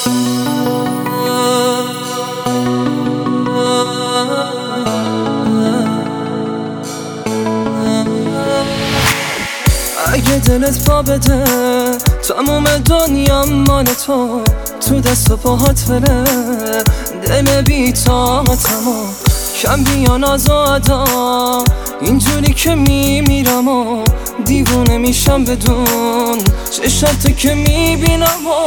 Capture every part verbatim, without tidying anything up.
اگه دلت پا بده تموم دنیا مال تو، تو دست و پاهات بره دل بی طاقتمو، کم بیا ناز و ادا اینجوری که میمیرم و دیوونه میشم بدون چشات که میبینم و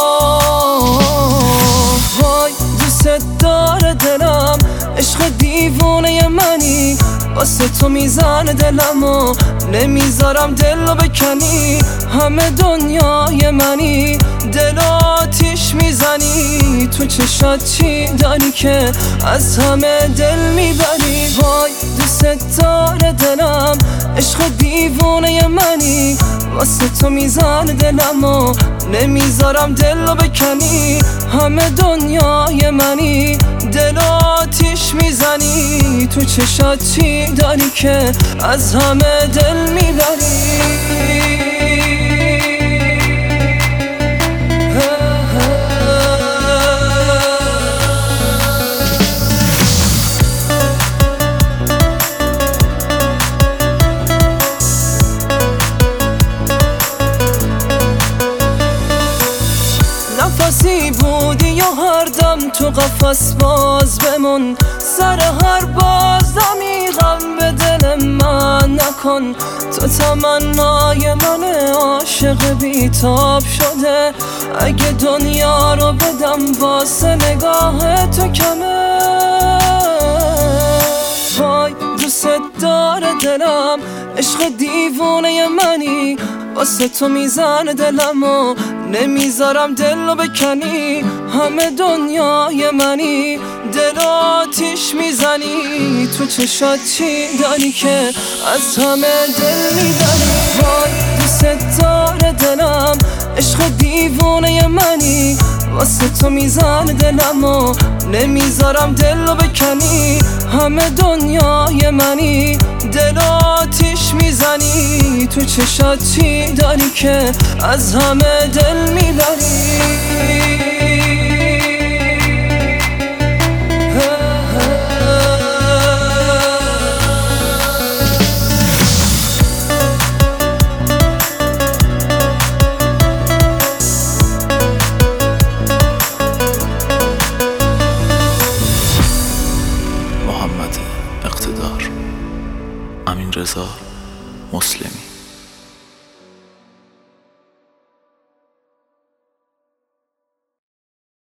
وای دوست داره دلم، عشق دیوونه منی، واسه تو میزنه دلم و نمیذارم دلو بکنی، همه دنیای منی، دل آتیش میزنی، تو چشات چی داری که از همه دل میبری؟ وای دوست داره دلم، عشق دیوونه منی، واسه تو میزنه دلم و نمیذارم دلو بکنی، همه دنیای منی، دل آتیش میزنی، تو چشات چی داری که از همه دل میبری؟ نفسی بودی یا هر دم تو قفس باز بمون، سر هر بازدمی غم به دل من نکن، تو تمنای من عاشق بیتاب شده، اگه دنیا رو بدم واسه نگاه تو کمه. وای دوست داره دلم، عشق دیوونه منی، واسه تو میزنه دلم و نمیذارم دلو بکنی، همه دنیای منی، دل آتیش میزنی، تو چشات چی داری که از همه دل میبری؟ وای دوست داره دلم، عشق دیوونه منی، واسه تو میزنه دلم و نمیذارم دلو بکنی، همه دنیای منی، دل آتیش میزنی، تو چشات چی داری که از همه دل